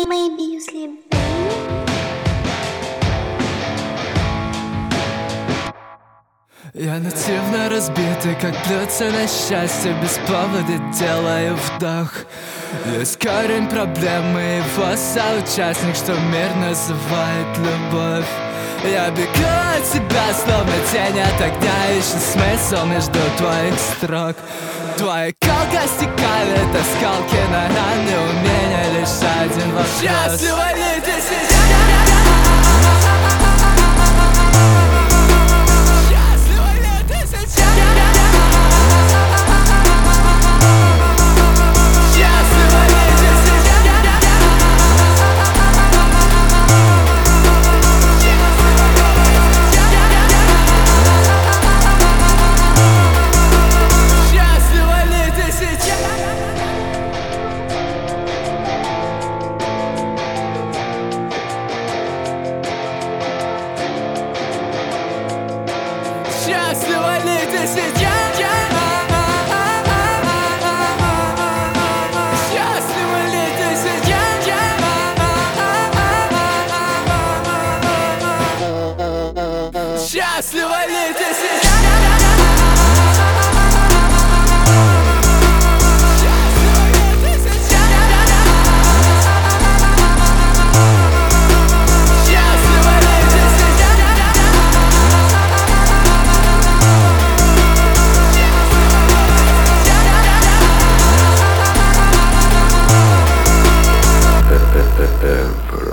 Maybe you sleep, baby. Я нативно разбитый, как блюдце на счастье. Без повода делаю вдох. Есть корень проблемы, его соучастник, что мир называет любовь. Я бегу от тебя, словно тень от огня. Ищу смысл между твоих строк. Твои колкости калят осколки на ране. У меня лишь один вопрос: счастлива ли ты сейчас? Счастлива ли ты сейчас? Счастлива ли ты сейчас? Счастлива ли ты сейчас? Emperor.